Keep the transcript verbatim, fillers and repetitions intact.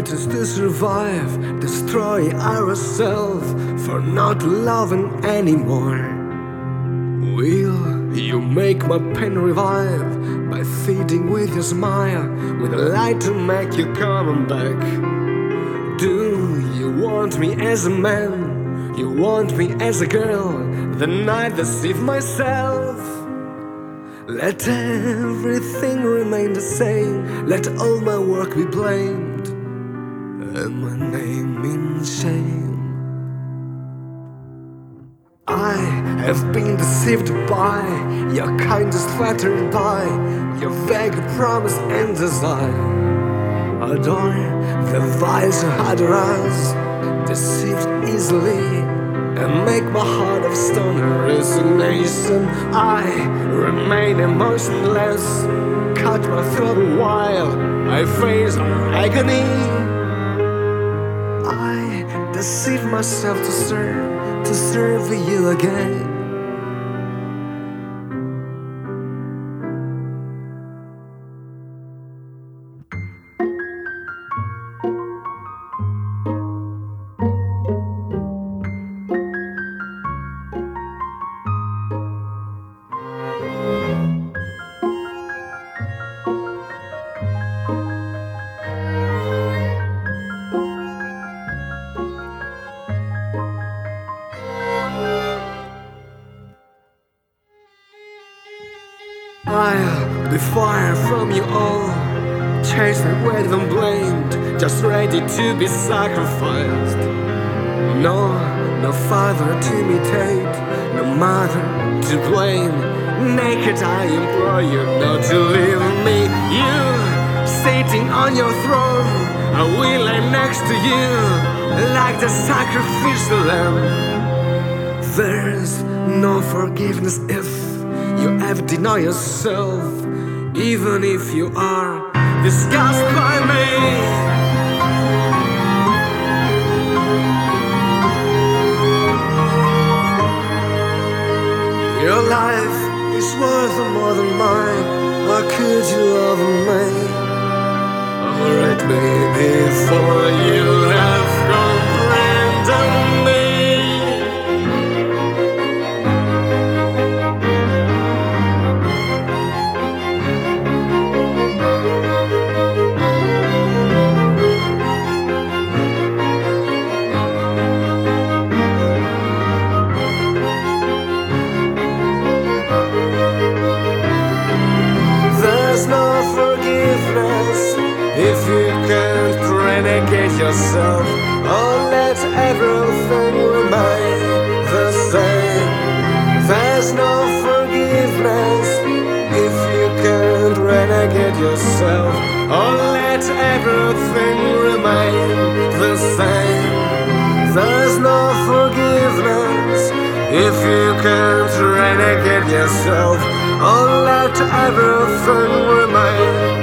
us to survive, destroy ourselves for not loving anymore. Will you make my pain revive by feeding with your smile, with a light to make you come back? Do you want me as a man? You want me as a girl? Then I deceive myself. Let everything remain the same, let all my work be blamed, and my name in shame. I have been deceived by your kindness, flattered by your vague promise and desire. Adore the vice other eyes, deceived easily, and make my heart of stone a resignation. I remain emotionless, cut my throat while I face agony. I deceive myself to serve, to serve you again. I'll be far from you all, chased away and blamed, just ready to be sacrificed. No, no father to imitate, no mother to blame. Naked I implore you not to leave me. You, sitting on your throne, I will lay next to you, like the sacrificial lamb. There's no forgiveness if you ever deny yourself, even if you are disgusted by me. Your life is worth more than mine. How could you love me? Alright, me before you have comprehended me. If you can't renegade yourself, or let everything remain the same. There's no forgiveness. If you can't renegade yourself, or let everything remain the same. There's no forgiveness. If you can't renegade yourself, or let everything remain